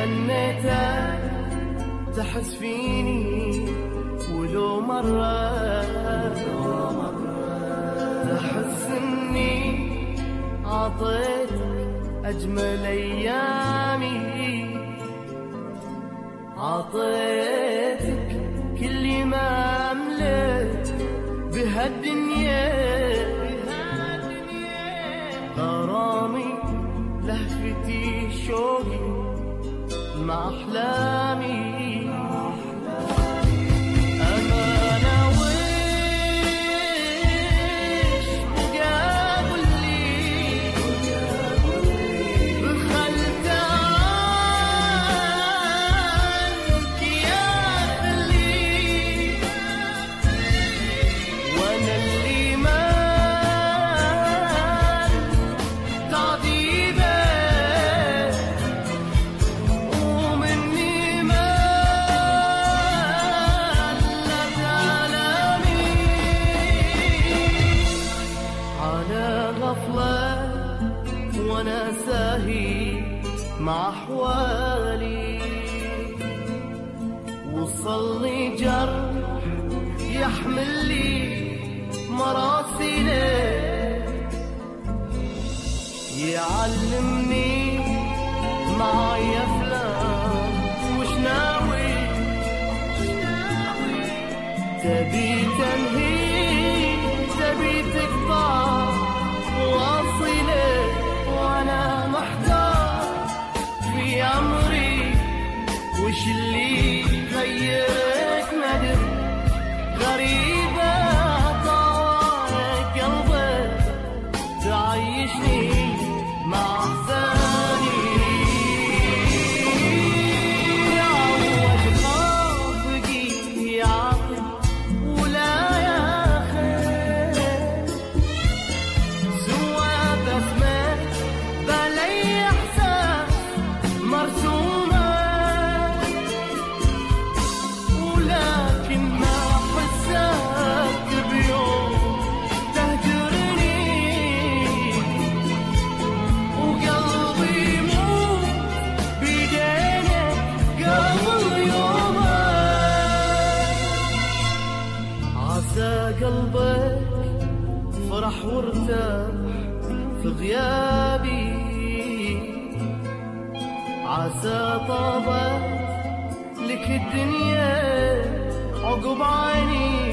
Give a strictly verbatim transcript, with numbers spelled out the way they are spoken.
تمنيتك تحس فيني ولو مرة تحس اني عطيتك اجمل ايامي، عطيتك كل ما املك بهالدنيا، غرامي لهفتي شوقي مع احلامي. أمانة ويش مقابل لي بخلت عنك يا خلي، وانا اللي ما تعذيبه ومني ما لك عالمي، على غفلة وانا ساهي مع احوالي، وصلني جرح يحمل لي مراسيله، يعلمني معي افلام وش ناوي، تبي تنهي تبي تقطع واصله، وانا محتار في امري وش اللي غيرك ندر، غريبة طوارق قلبك تعيشني مع احزاني، عوج خافقي يعطي ولا ياخذ، سوى بسمة بلي احساس مرسومة، ولكن ما حسك بيوم تهجرني، وقلبي يموت بيدينك قبل يومك، عسى قلبك فرح وارتاح في غيابي، عسى طابت لك الدنيا عقب عيني.